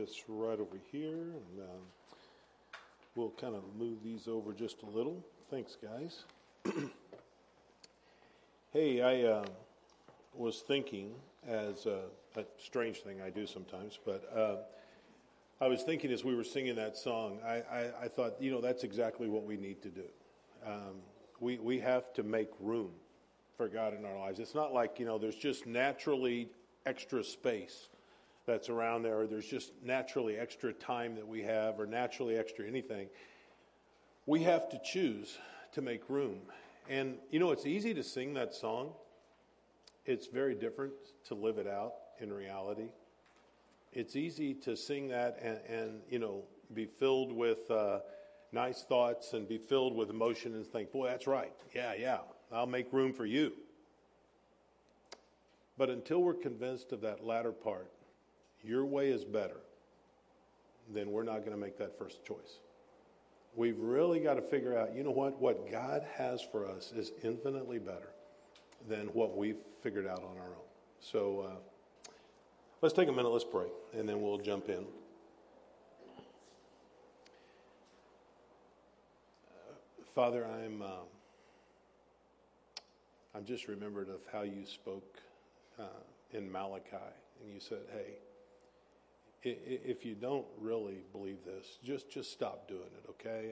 this right over here, and we'll kind of move these over just a little. Thanks, guys. Hey, I was thinking, as a strange thing I do sometimes, but I was thinking as we were singing that song, I thought, that's exactly what we need to do. We have to make room for God in our lives. It's not like, there's just naturally extra space that's around there, or there's just naturally extra time that we have, or naturally extra anything. We have to choose to make room. And, it's easy to sing that song. It's very different to live it out in reality. It's easy to sing that and be filled with nice thoughts and be filled with emotion and think, boy, that's right. Yeah, I'll make room for you. But until we're convinced of that latter part, your way is better, then we're not going to make that first choice. We've really got to figure out, what God has for us is infinitely better than what we've figured out on our own. So let's take a minute, let's pray, and then we'll jump in. Father, I'm just remembered of how you spoke in Malachi, and you said, hey, if you don't really believe this, just stop doing it, okay?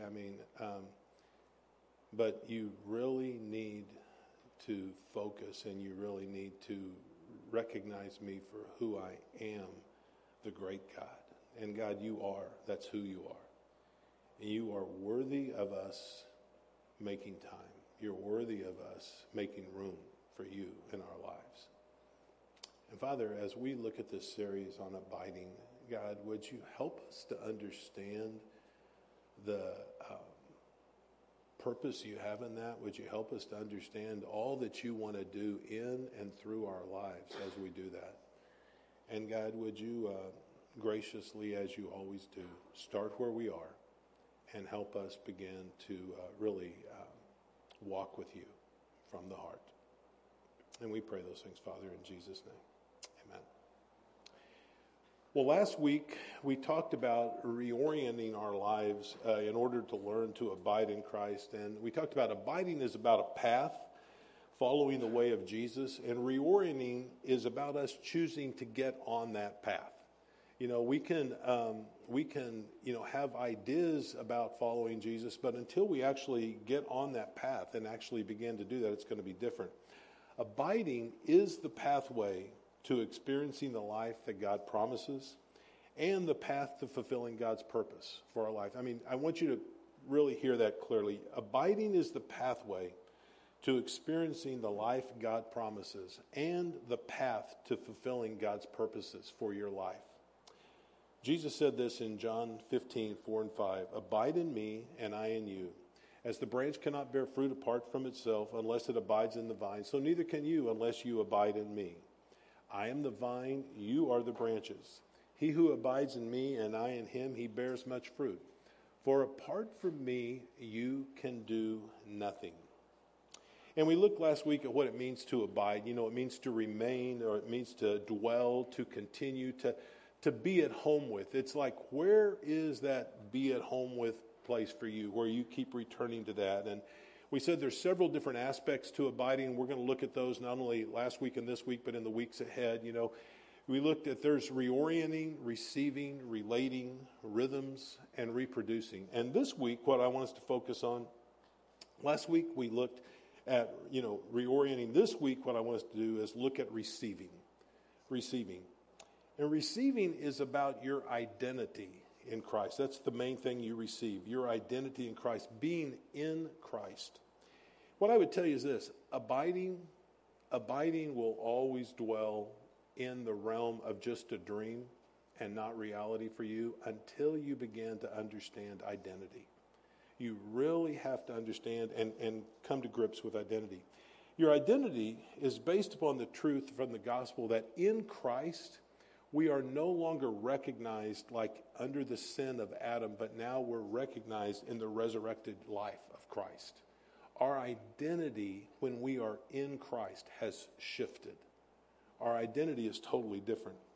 But you really need to focus, and you really need to recognize me for who I am, the great God. And God, you are. That's who you are. And you are worthy of us making time. You're worthy of us making room for you in our lives. And Father, as we look at this series on abiding, God, would you help us to understand the purpose you have in that? Would you help us to understand all that you want to do in and through our lives as we do that? And God, would you graciously, as you always do, start where we are and help us begin to really walk with you from the heart. And we pray those things, Father, in Jesus' name. Amen. Well, last week we talked about reorienting our lives in order to learn to abide in Christ. And we talked about abiding is about a path, following the way of Jesus. And reorienting is about us choosing to get on that path. We can have ideas about following Jesus, but until we actually get on that path and actually begin to do that, it's going to be different. Abiding is the pathway to experiencing the life that God promises and the path to fulfilling God's purpose for our life. I want you to really hear that clearly. Abiding is the pathway to experiencing the life God promises and the path to fulfilling God's purposes for your life. Jesus said this in John 15:4-5, "Abide in me, and I in you. As the branch cannot bear fruit apart from itself unless it abides in the vine, so neither can you unless you abide in me. I am the vine, you are the branches. He who abides in me and I in him, he bears much fruit. For apart from me, you can do nothing." And we looked last week at what it means to abide. It means to remain, or it means to dwell, to continue, to be at home with. It's like, where is that be at home with place for you, where you keep returning to that? And we said there's several different aspects to abiding. We're going to look at those not only last week and this week, but in the weeks ahead. We looked at there's reorienting, receiving, relating, rhythms, and reproducing. And this week, what I want us to focus on, last week we looked at, reorienting. This week, what I want us to do is look at receiving. And receiving is about your identity in Christ. That's the main thing you receive, your identity in Christ, being in Christ. What I would tell you is this: abiding will always dwell in the realm of just a dream and not reality for you until you begin to understand identity. You really have to understand and come to grips with identity. Your identity is based upon the truth from the gospel that in Christ, we are no longer recognized like under the sin of Adam, but now we're recognized in the resurrected life of Christ. Our identity when we are in Christ has shifted. Our identity is totally different.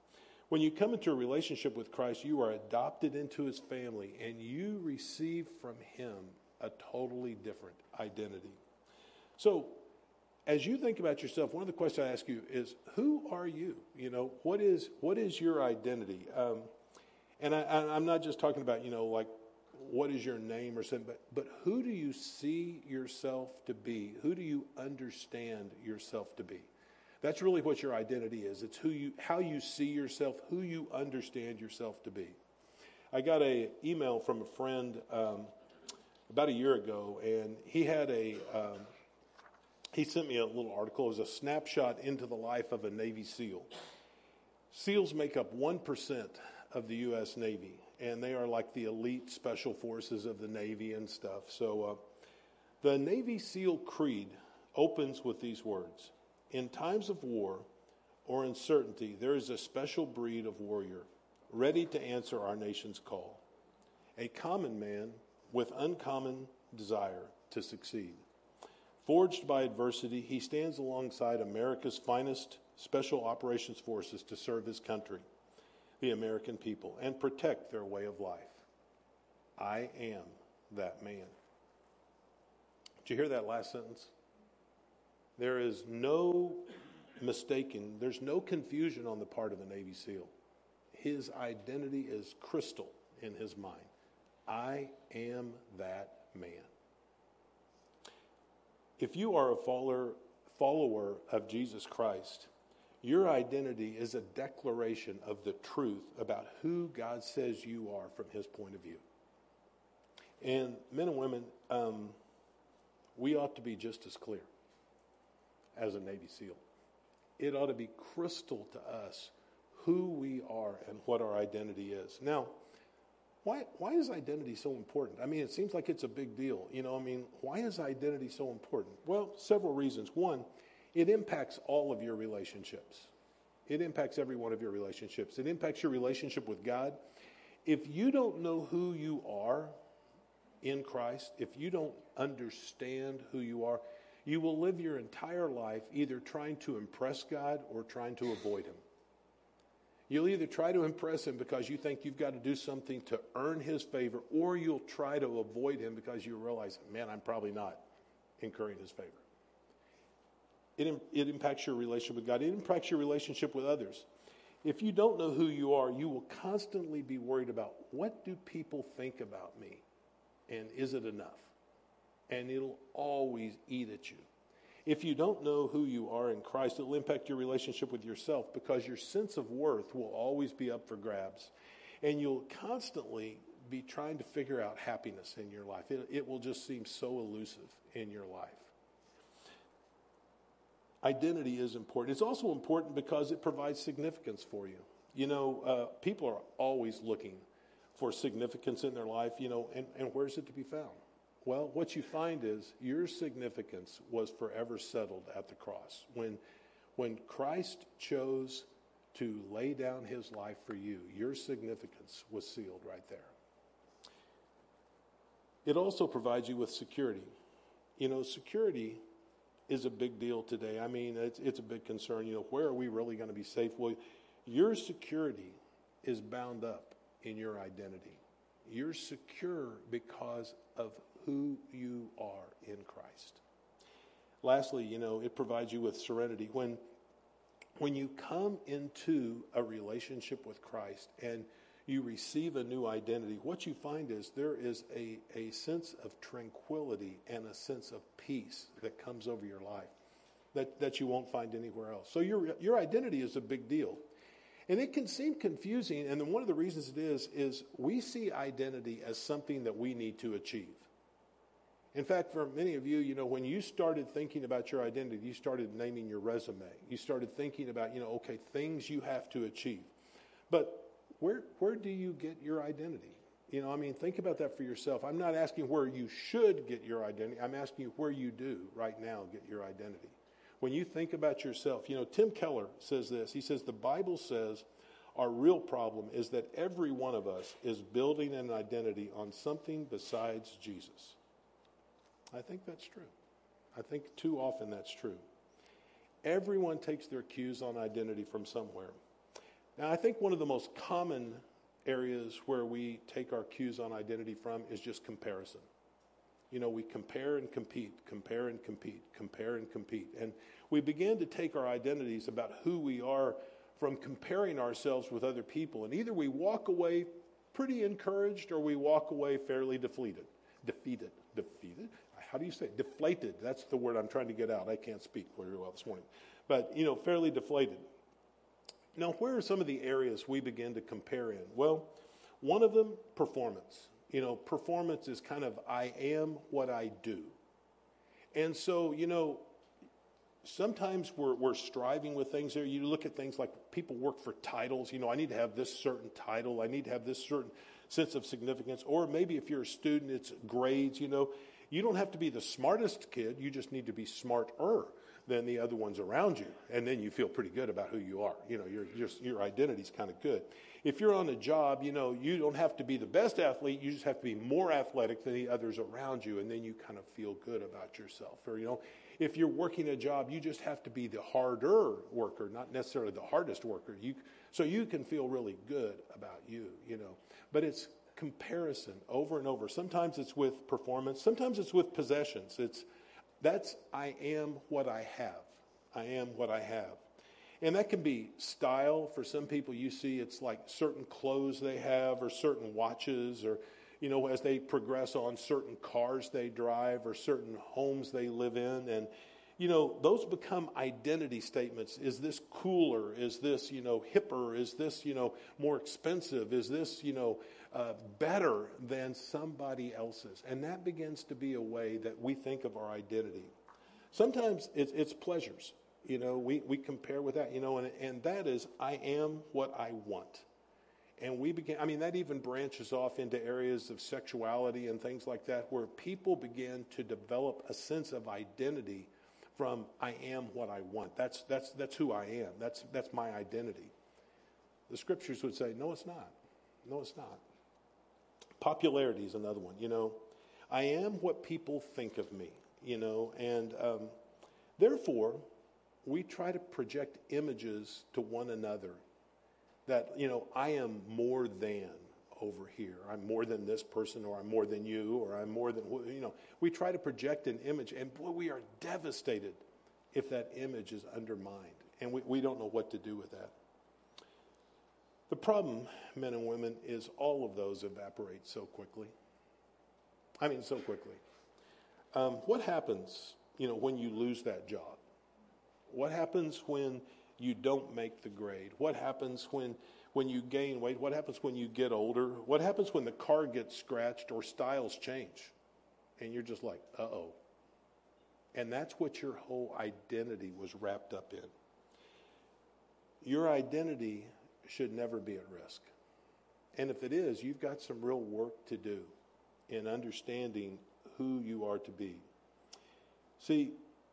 When you come into a relationship with Christ, you are adopted into his family, and you receive from him a totally different identity. So, as you think about yourself, one of the questions I ask you is, who are you? You know, what is your identity? And I'm not just talking about, you know, like, what is your name or something, but who do you see yourself to be? Who do you understand yourself to be? That's really what your identity is. It's how you see yourself, who you understand yourself to be. I got an email from a friend about a year ago, and he had he sent me a little article. It was a snapshot into the life of a Navy SEAL. SEALs make up 1% of the U.S. Navy, and they are like the elite special forces of the Navy and stuff. So the Navy SEAL creed opens with these words: in times of war or uncertainty, there is a special breed of warrior ready to answer our nation's call, a common man with uncommon desire to succeed. Forged by adversity, he stands alongside America's finest special operations forces to serve his country, the American people, and protect their way of life. I am that man. Did you hear that last sentence? There is no mistaking, there's no confusion on the part of a Navy SEAL. His identity is crystal in his mind. I am that man. If you are a follower of Jesus Christ, your identity is a declaration of the truth about who God says you are from his point of view. And men and women, we ought to be just as clear as a Navy SEAL. It ought to be crystal to us who we are and what our identity is. Now, why is identity so important? I mean, it seems like it's a big deal. You know, I mean, why is identity so important? Well, several reasons. One, it impacts all of your relationships. It impacts every one of your relationships. It impacts your relationship with God. If you don't know who you are in Christ, if you don't understand who you are, you will live your entire life either trying to impress God or trying to avoid him. You'll either try to impress him because you think you've got to do something to earn his favor, or you'll try to avoid him because you realize, man, I'm probably not incurring his favor. It impacts your relationship with God. It impacts your relationship with others. If you don't know who you are, you will constantly be worried about, what do people think about me? And is it enough? And it'll always eat at you. If you don't know who you are in Christ, it'll impact your relationship with yourself, because your sense of worth will always be up for grabs. And you'll constantly be trying to figure out happiness in your life. It will just seem so elusive in your life. Identity is important. It's also important because it provides significance for you. You know, people are always looking for significance in their life, you know, and where's it to be found? Well, what you find is your significance was forever settled at the cross. When Christ chose to lay down his life for you, your significance was sealed right there. It also provides you with security. You know, security is a big deal today. I mean, it's a big concern. You know, where are we really going to be safe? Well, your security is bound up in your identity. You're secure because of who you are in Christ. Lastly, you know, it provides you with serenity. When you come into a relationship with Christ and you receive a new identity, what you find is there is a sense of tranquility and a sense of peace that comes over your life that you won't find anywhere else. So your identity is a big deal. And it can seem confusing, and then one of the reasons it is we see identity as something that we need to achieve. In fact, for many of you, you know, when you started thinking about your identity, you started naming your resume. You started thinking about, you know, okay, things you have to achieve. But where do you get your identity? You know, I mean, think about that for yourself. I'm not asking where you should get your identity. I'm asking you where you do right now get your identity. When you think about yourself, you know, Tim Keller says this. He says, the Bible says our real problem is that every one of us is building an identity on something besides Jesus. I think that's true. I think too often that's true. Everyone takes their cues on identity from somewhere. And I think one of the most common areas where we take our cues on identity from is just comparison. You know, we compare and compete, compare and compete, compare and compete. And we begin to take our identities about who we are from comparing ourselves with other people. And either we walk away pretty encouraged or we walk away fairly defeated. How do you say it? Deflated. That's the word I'm trying to get out. I can't speak very well this morning. But, you know, fairly deflated. Now, where are some of the areas we begin to compare in? Well, one of them, performance. You know, performance is kind of I am what I do. And so, you know, sometimes we're striving with things there. You look at things like people work for titles. You know, I need to have this certain title. I need to have this certain sense of significance. Or maybe if you're a student, it's grades. You know, you don't have to be the smartest kid. You just need to be smarter than the other ones around you. And then you feel pretty good about who you are. You know, your identity's kind of good. If you're on a job, you know, you don't have to be the best athlete. You just have to be more athletic than the others around you. And then you kind of feel good about yourself. Or, you know, if you're working a job, you just have to be the harder worker, not necessarily the hardest worker. So you can feel really good about you, you know. But it's comparison over and over. Sometimes it's with performance. Sometimes it's with possessions. That's I am what I have. I am what I have. And that can be style. For some people, you see it's like certain clothes they have or certain watches or, you know, as they progress on, certain cars they drive or certain homes they live in. And, you know, those become identity statements. Is this cooler? Is this, you know, hipper? Is this, you know, more expensive? Is this, you know, better than somebody else's? And that begins to be a way that we think of our identity. Sometimes it's pleasures. You know, we compare with that, you know, and that is, I am what I want. And that even branches off into areas of sexuality and things like that, where people begin to develop a sense of identity from, I am what I want. That's who I am. That's my identity. The scriptures would say, no, it's not. No, it's not. Popularity is another one, you know. I am what people think of me, you know, and therefore, we try to project images to one another that, you know, I am more than over here. I'm more than this person, or I'm more than you, or I'm more than, you know. We try to project an image, and boy, we are devastated if that image is undermined, and we don't know what to do with that. The problem, men and women, is all of those evaporate so quickly. I mean, so quickly. What happens, you know, when you lose that job? What happens when you don't make the grade? What happens when you gain weight? What happens when you get older? What happens when the car gets scratched or styles change? And you're just like, uh-oh. And that's what your whole identity was wrapped up in. Your identity should never be at risk. And if it is, you've got some real work to do in understanding who you are to be. See,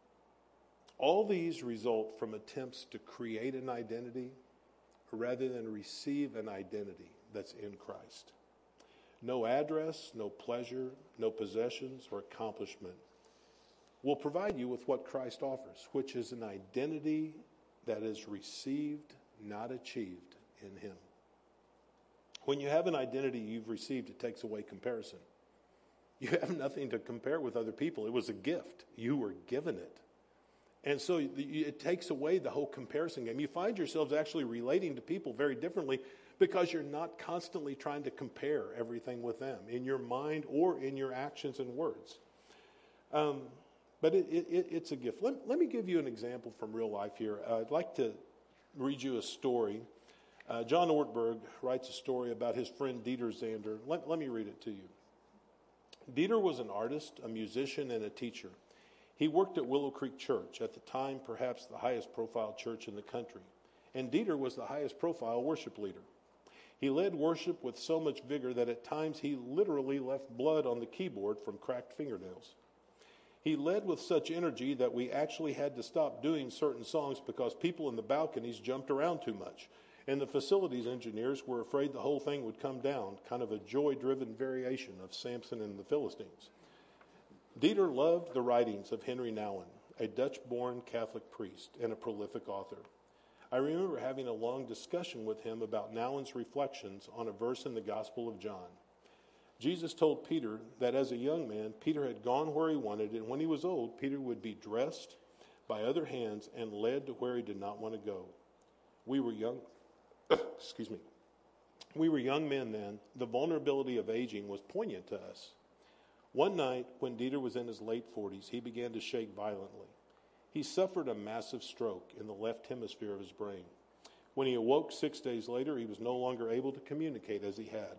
all these result from attempts to create an identity rather than receive an identity that's in Christ. No address, no pleasure, no possessions or accomplishment will provide you with what Christ offers, which is an identity that is received, not achieved in Him. When you have an identity you've received, it takes away comparison. You have nothing to compare with other people. It was a gift. You were given it. And so it takes away the whole comparison game. You find yourselves actually relating to people very differently because you're not constantly trying to compare everything with them in your mind or in your actions and words. But it's a gift. Let me give you an example from real life here. I'd like to read you a story. John Ortberg writes a story about his friend Dieter Zander. Let me read it to you. Dieter was an artist, a musician, and a teacher. He worked at Willow Creek Church, at the time perhaps the highest profile church in the country. And Dieter was the highest profile worship leader. He led worship with so much vigor that at times he literally left blood on the keyboard from cracked fingernails. He led with such energy that we actually had to stop doing certain songs because people in the balconies jumped around too much. And the facilities engineers were afraid the whole thing would come down, kind of a joy-driven variation of Samson and the Philistines. Dieter loved the writings of Henry Nouwen, a Dutch-born Catholic priest and a prolific author. I remember having a long discussion with him about Nouwen's reflections on a verse in the Gospel of John. Jesus told Peter that as a young man, Peter had gone where he wanted, and when he was old, Peter would be dressed by other hands and led to where he did not want to go. We were young, excuse me. We were young men then. The vulnerability of aging was poignant to us. One night, when Dieter was in his late 40s, he began to shake violently. He suffered a massive stroke in the left hemisphere of his brain. When he awoke 6 days later, he was no longer able to communicate as he had.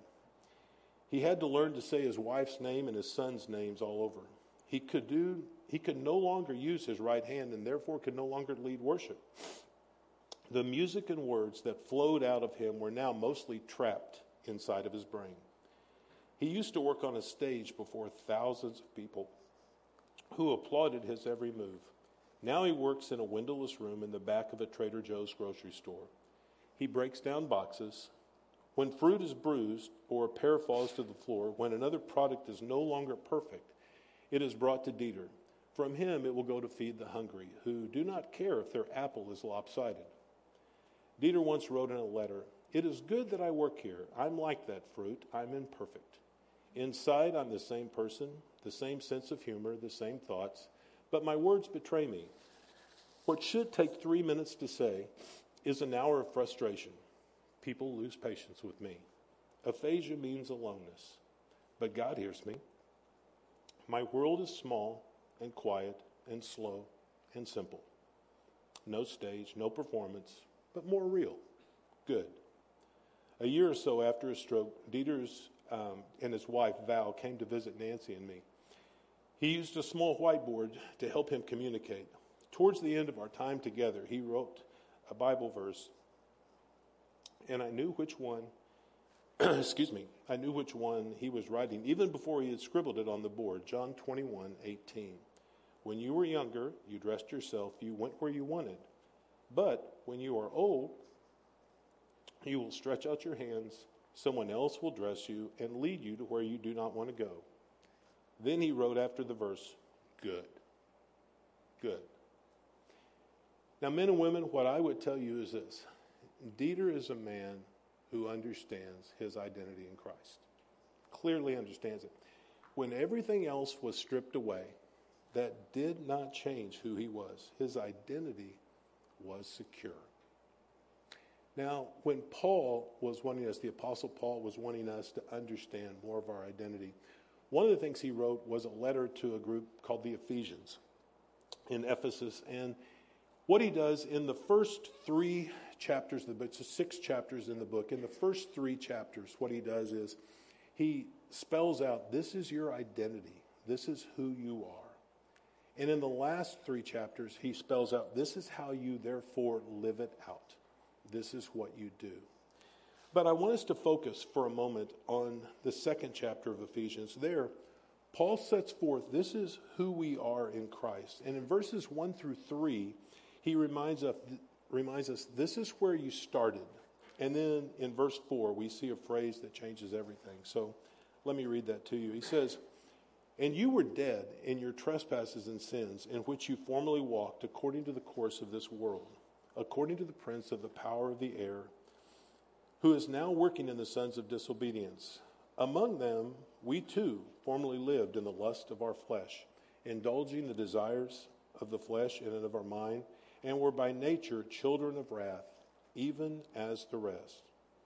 He had to learn to say his wife's name and his son's names all over. He could no longer use his right hand and therefore could no longer lead worship. The music and words that flowed out of him were now mostly trapped inside of his brain. He used to work on a stage before thousands of people who applauded his every move. Now he works in a windowless room in the back of a Trader Joe's grocery store. He breaks down boxes. When fruit is bruised or a pear falls to the floor, when another product is no longer perfect, it is brought to Dieter. From him it will go to feed the hungry, who do not care if their apple is lopsided. Dieter once wrote in a letter, "It is good that I work here. I'm like that fruit. I'm imperfect. Inside, I'm the same person, the same sense of humor, the same thoughts, but my words betray me. What should take 3 minutes to say is an hour of frustration. People lose patience with me. Aphasia means aloneness, but God hears me. My world is small and quiet and slow and simple. No stage, no performance, but more real. Good." A year or so after his stroke, Dieter's and his wife, Val, came to visit Nancy and me. He used a small whiteboard to help him communicate. Towards the end of our time together, he wrote a Bible verse, and I knew which one, I knew which one he was writing, even before he had scribbled it on the board, John 21:18. When you were younger, you dressed yourself, you went where you wanted. But when you are old, you will stretch out your hands, someone else will dress you and lead you to where you do not want to go. Then he wrote after the verse, good. Good. Now, men and women, what I would tell you is this. Dieter is a man who understands his identity in Christ. Clearly understands it. When everything else was stripped away, that did not change who he was. His identity was secure. Now, when Paul was wanting us, the Apostle Paul was wanting us to understand more of our identity, one of the things he wrote was a letter to a group called the Ephesians in Ephesus. And what he does in the first 3 chapters of the book, so 6 chapters in the book, in the first 3 chapters, what he does is he spells out, this is your identity. This is who you are. And in the last 3 chapters, he spells out, this is how you therefore live it out. This is what you do. But I want us to focus for a moment on the 2nd chapter of Ephesians. There, Paul sets forth, this is who we are in Christ. And in verses 1 through 3, he reminds us, this is where you started. And then in verse 4, we see a phrase that changes everything. So let me read that to you. He says, and you were dead in your trespasses and sins, in which you formerly walked according to the course of this world, according to the prince of the power of the air, who is now working in the sons of disobedience. Among them, we too formerly lived in the lust of our flesh, indulging the desires of the flesh and of our mind, and were by nature children of wrath, even as the rest.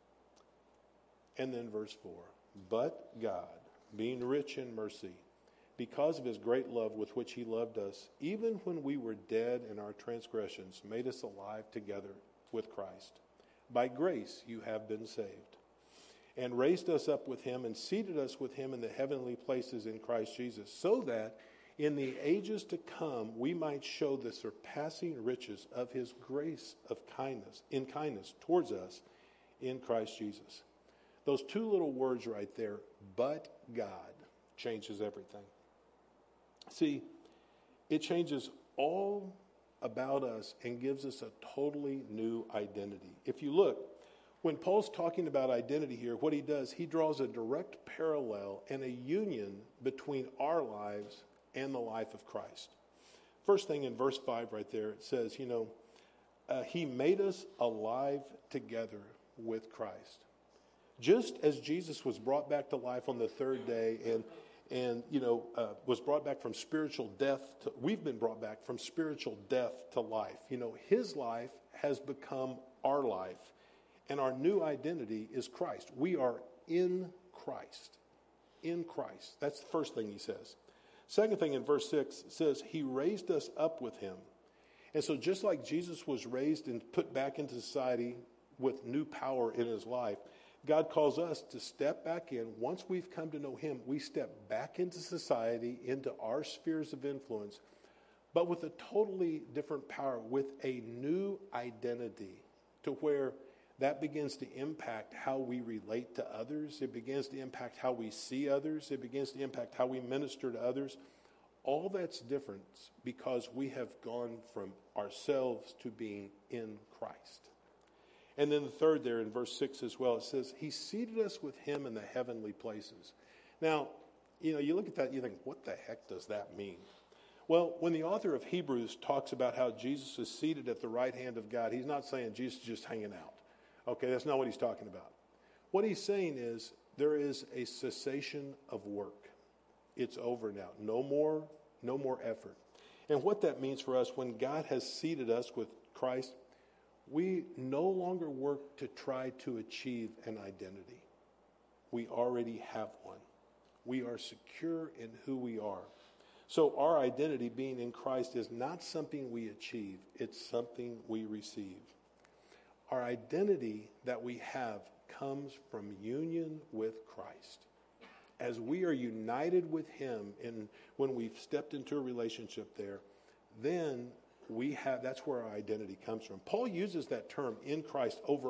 And then verse 4, but God, being rich in mercy, because of his great love with which he loved us, even when we were dead in our transgressions, made us alive together with Christ. By grace you have been saved, and raised us up with him and seated us with him in the heavenly places in Christ Jesus, so that in the ages to come we might show the surpassing riches of his grace of kindness towards us in Christ Jesus. Those 2 little words right there, but God, changes everything. See, it changes all about us and gives us a totally new identity. If you look, when Paul's talking about identity here, what he does, he draws a direct parallel and a union between our lives and the life of Christ. First thing in verse 5 right there, it says, he made us alive together with Christ. Just as Jesus was brought back to life on the third day and was brought back from spiritual death, we've been brought back from spiritual death to life. His life has become our life, and our new identity is Christ. We are in Christ. In Christ. That's the first thing he says. Second thing in verse 6 says, he raised us up with him. And so just like Jesus was raised and put back into society with new power in his life, God calls us to step back in. Once we've come to know him, we step back into society, into our spheres of influence, but with a totally different power, with a new identity, to where that begins to impact how we relate to others. It begins to impact how we see others. It begins to impact how we minister to others. All that's different because we have gone from ourselves to being in Christ. And then the third there in verse 6 as well, it says, he seated us with him in the heavenly places. Now, you look at that and you think, what the heck does that mean? Well, when the author of Hebrews talks about how Jesus is seated at the right hand of God, he's not saying Jesus is just hanging out. Okay, that's not what he's talking about. What he's saying is there is a cessation of work. It's over now. No more effort. And what that means for us, when God has seated us with Christ, we no longer work to try to achieve an identity. We already have one. We are secure in who we are. So our identity being in Christ is not something we achieve. It's something we receive. Our identity that we have comes from union with Christ. As we are united with him, and when we've stepped into a relationship there, then that's where our identity comes from. Paul uses that term in Christ over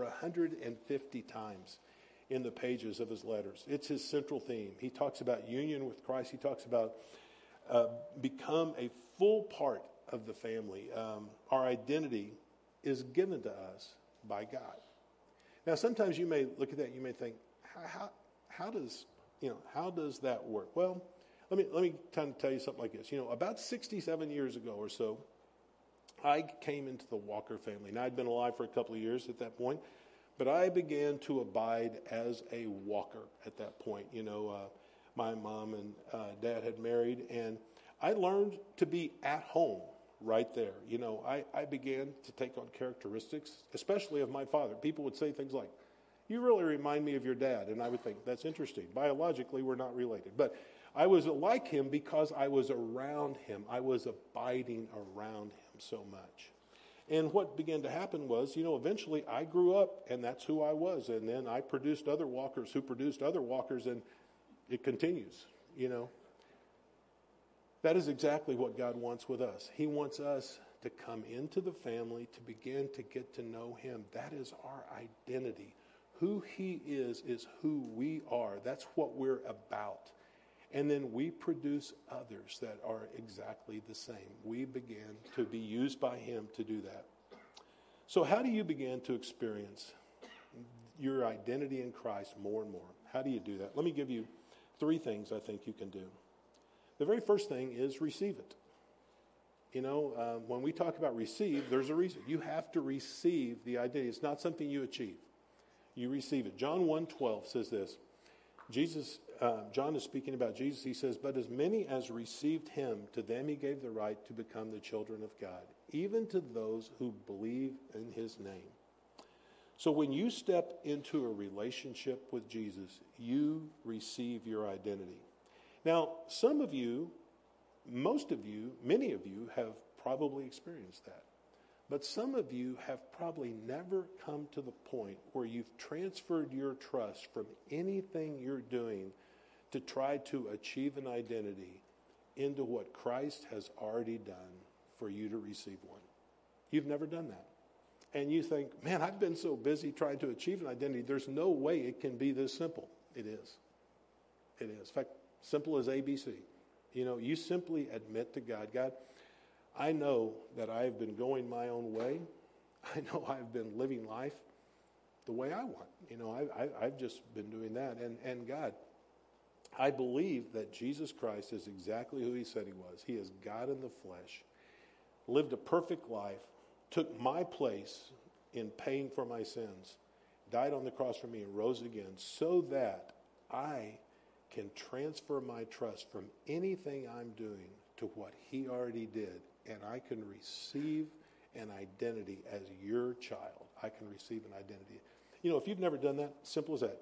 150 times in the pages of his letters. It's his central theme. He talks about union with Christ. He talks about become a full part of the family. Our identity is given to us by God. Now, sometimes you may look at that and you may think, how does that work? Well, let me kind of tell you something like this. About 67 years ago or so, I came into the Walker family. Now, I'd been alive for a couple of years at that point, but I began to abide as a Walker at that point. My mom and dad had married, and I learned to be at home right there. I began to take on characteristics, especially of my father. People would say things like, you really remind me of your dad. And I would think, that's interesting. Biologically, we're not related. But I was like him because I was around him. I was abiding around him so much. And what began to happen was, eventually I grew up, and that's who I was. And then I produced other Walkers who produced other Walkers, and it continues, That is exactly what God wants with us. He wants us to come into the family, to begin to get to know him. That is our identity. Who he is who we are. That's what we're about. And then we produce others that are exactly the same. We begin to be used by him to do that. So how do you begin to experience your identity in Christ more and more? How do you do that? Let me give you 3 things I think you can do. The very first thing is receive it. When we talk about receive, there's a reason. You have to receive the identity. It's not something you achieve. You receive it. John 1:12 says this. John is speaking about Jesus. He says, but as many as received him, to them he gave the right to become the children of God, even to those who believe in his name. So when you step into a relationship with Jesus, you receive your identity. Now, some of you, most of you, many of you have probably experienced that. But some of you have probably never come to the point where you've transferred your trust from anything you're doing to try to achieve an identity into what Christ has already done for you to receive one. You've never done that. And you think, man, I've been so busy trying to achieve an identity, there's no way it can be this simple. It is. It is. In fact, simple as ABC. You simply admit to God, God, I know that I've been going my own way. I know I've been living life the way I want. I've just been doing that. And God, I believe that Jesus Christ is exactly who he said he was. He is God in the flesh, lived a perfect life, took my place in paying for my sins, died on the cross for me, and rose again so that I can transfer my trust from anything I'm doing to what he already did, and I can receive an identity as your child. I can receive an identity. You know, if you've never done that, simple as that.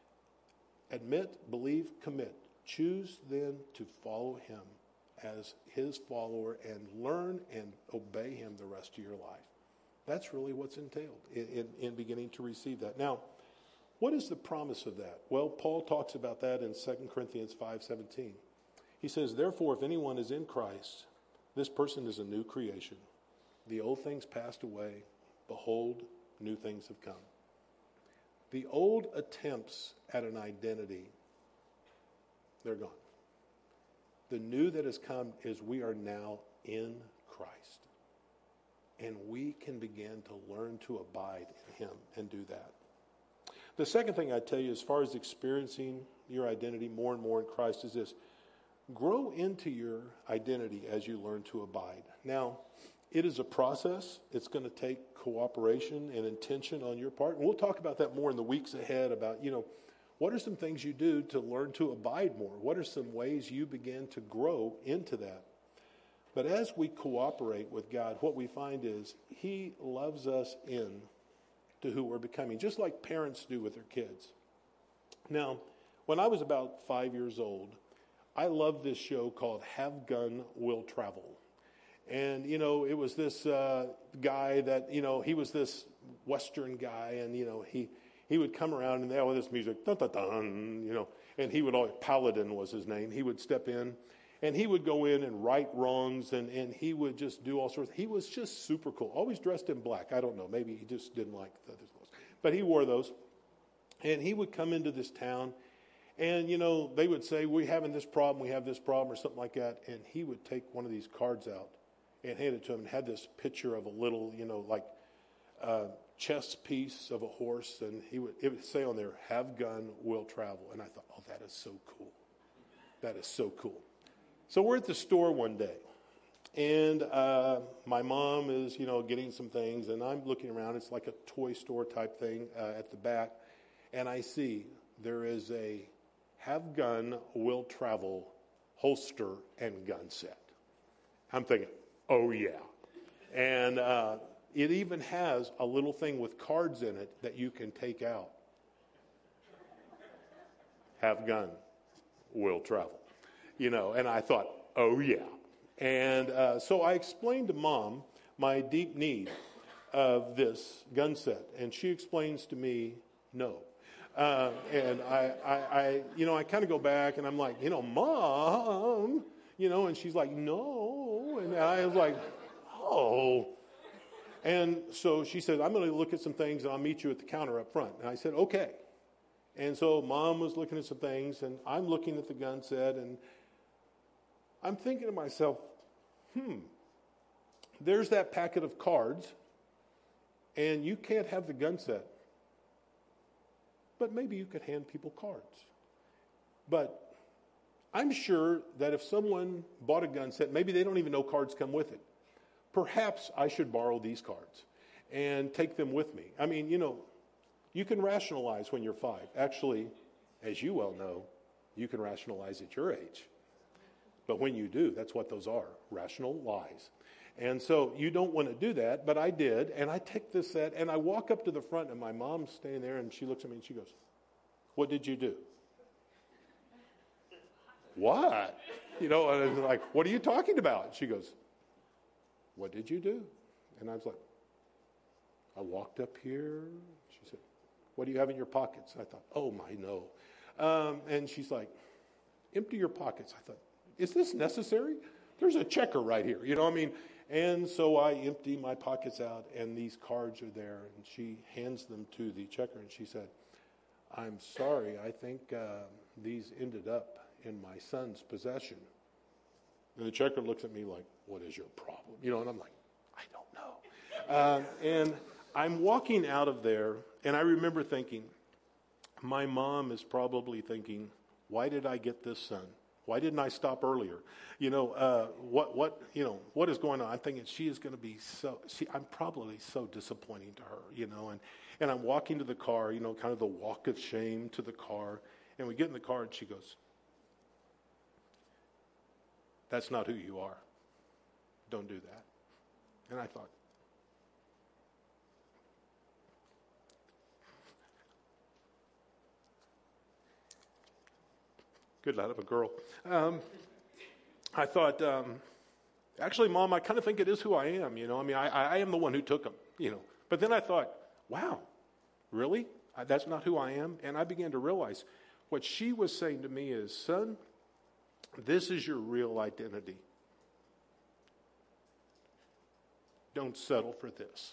Admit, believe, commit. Choose then to follow him as his follower and learn and obey him the rest of your life. That's really what's entailed in beginning to receive that. Now, what is the promise of that? Well, Paul talks about that in 2 Corinthians 5:17. He says, therefore, if anyone is in Christ, this person is a new creation. The old things passed away. Behold, new things have come. The old attempts at an identity, they're gone. The new that has come is we are now in Christ. And we can begin to learn to abide in him and do that. The second thing I tell you as far as experiencing your identity more and more in Christ is this. Grow into your identity as you learn to abide. Now, it is a process. It's going to take cooperation and intention on your part. And we'll talk about that more in the weeks ahead about, what are some things you do to learn to abide more? What are some ways you begin to grow into that? But as we cooperate with God, what we find is he loves us in to who we're becoming, just like parents do with their kids. Now, when I was about 5 years old, I loved this show called Have Gun, Will Travel. And, it was this guy that, he was this Western guy, and, he would come around and they had this music, dun, dun, dun, and he would always, Paladin was his name. He would step in, and he would go in and right wrongs, and he would just do all sorts. He was just super cool, always dressed in black. I don't know, maybe he just didn't like the other clothes. But he wore those, and he would come into this town, and, they would say, we have this problem, or something like that, and he would take one of these cards out and hand it to him, and had this picture of a little, chess piece of a horse, and it would say on there, have gun, will travel. And I thought, oh, that is so cool. That is so cool. So we're at the store one day, and my mom is, getting some things, and I'm looking around. It's like a toy store type thing at the back, and I see there is a have gun, will travel holster and gun set. I'm thinking, oh, yeah. And it even has a little thing with cards in it that you can take out. Have gun, will travel. And I thought, oh, yeah. And so I explained to Mom my deep need of this gun set. And she explains to me, no. And I kind of go back and I'm like, Mom, and she's like, no. And I was like, oh. And so she said, I'm going to look at some things and I'll meet you at the counter up front. And I said, okay. And so Mom was looking at some things and I'm looking at the gun set and I'm thinking to myself, there's that packet of cards and you can't have the gun set. But maybe you could hand people cards. But I'm sure that if someone bought a gun set, maybe they don't even know cards come with it. Perhaps I should borrow these cards and take them with me. I mean, you can rationalize when you're 5. Actually, as you well know, you can rationalize at your age. But when you do, that's what those are, rational lies. And so you don't want to do that, but I did. And I take this set and I walk up to the front and my mom's standing there and she looks at me and she goes, what did you do? What? And I was like, what are you talking about? She goes, what did you do? And I was like, I walked up here. She said, what do you have in your pockets? And I thought, oh my, no. And she's like, empty your pockets. I thought, is this necessary? There's a checker right here. And so I empty my pockets out and these cards are there. And she hands them to the checker and she said, I'm sorry, I think these ended up in my son's possession. And the checker looks at me like, what is your problem? And I'm like, I don't know. And I'm walking out of there, and I remember thinking, my mom is probably thinking, why did I get this son? Why didn't I stop earlier? What is going on? I'm thinking she is going to be I'm probably so disappointing to her, and I'm walking to the car, kind of the walk of shame to the car. And we get in the car and she goes, "That's not who you are. Don't do that." And I thought, good lad of a girl. I thought, actually, Mom, I kind of think it is who I am. I am the one who took him. But then I thought, wow, really? That's not who I am? And I began to realize what she was saying to me is, son, this is your real identity. Don't settle for this.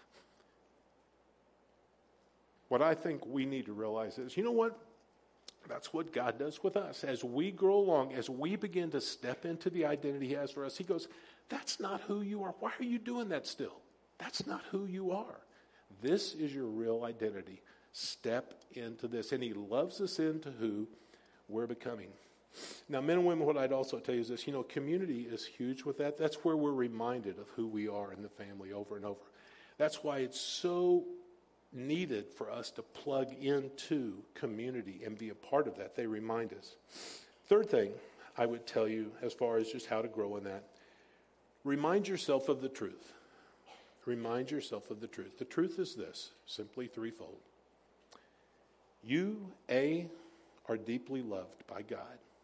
What I think we need to realize is, you know what? That's what God does with us. As we grow along, as we begin to step into the identity He has for us, He goes, that's not who you are. Why are you doing that still? That's not who you are. This is your real identity. Step into this. And He loves us into who we're becoming. Now, men and women, what I'd also tell you is this, community is huge with that. That's where we're reminded of who we are in the family over and over. That's why it's so needed for us to plug into community and be a part of that. They remind us. Third thing I would tell you as far as just how to grow in that, remind yourself of the truth. Remind yourself of the truth. The truth is this, simply threefold. You, A, are deeply loved by God.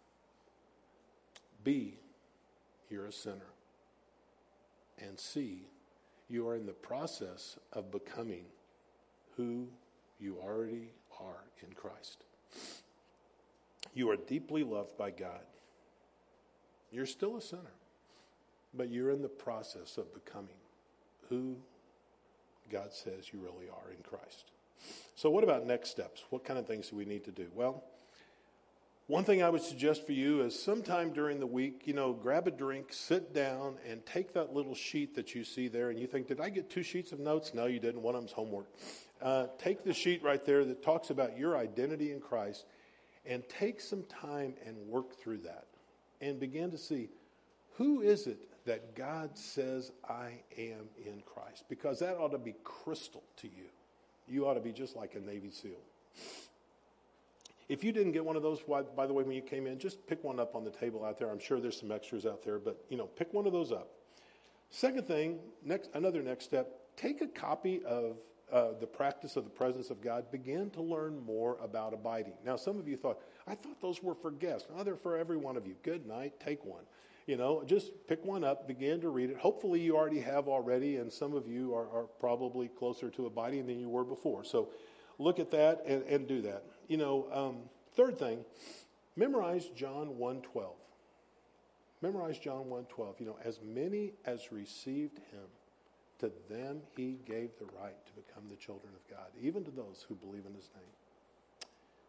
B, you're a sinner. And C, you are in the process of becoming who you already are in Christ. You are deeply loved by God. You're still a sinner, but you're in the process of becoming who God says you really are in Christ. So what about next steps? What kind of things do we need to do? Well, one thing I would suggest for you is sometime during the week, grab a drink, sit down, and take that little sheet that you see there, and you think, did I get 2 sheets of notes? No, you didn't. One of them's homework. Take the sheet right there that talks about your identity in Christ, and take some time and work through that, and begin to see, who is it that God says I am in Christ? Because that ought to be crystal to you. You ought to be just like a Navy SEAL. If you didn't get one of those, by the way, when you came in, just pick one up on the table out there. I'm sure there's some extras out there, but, pick one of those up. Second thing, another next step, take a copy of the practice of the presence of God. Begin to learn more about abiding. Now, some of you thought, I thought those were for guests. No, they're for every one of you. Good night. Take one. Just pick one up, begin to read it. Hopefully you already have already, and some of you are probably closer to abiding than you were before. So look at that and do that. Third thing, memorize John 1:12. Memorize John 1:12. As many as received Him, to them He gave the right to become the children of God, even to those who believe in His name.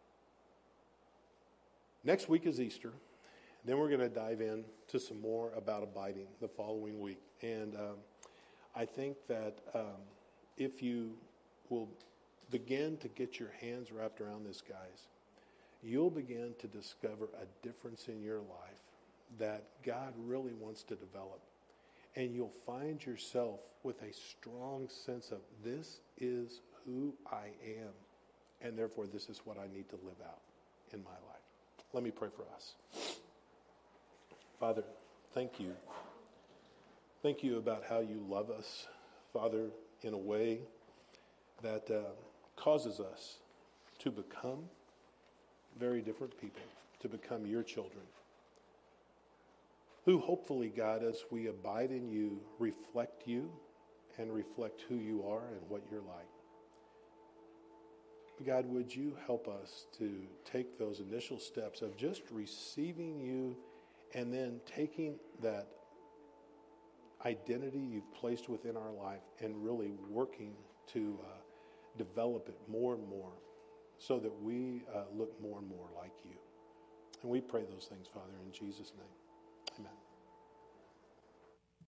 Next week is Easter. Then we're going to dive in to some more about abiding the following week. And I think that if you will begin to get your hands wrapped around this, guys, you'll begin to discover a difference in your life that God really wants to develop. And you'll find yourself with a strong sense of, this is who I am, and therefore this is what I need to live out in my life. Let me pray for us. Father, thank you. Thank you about how you love us, Father, in a way that causes us to become very different people, to become your children, who hopefully, God, as we abide in you, reflect you and reflect who you are and what you're like. God, would you help us to take those initial steps of just receiving you and then taking that identity you've placed within our life and really working to develop it more and more so that we look more and more like you. And we pray those things, Father, in Jesus' name. Amen.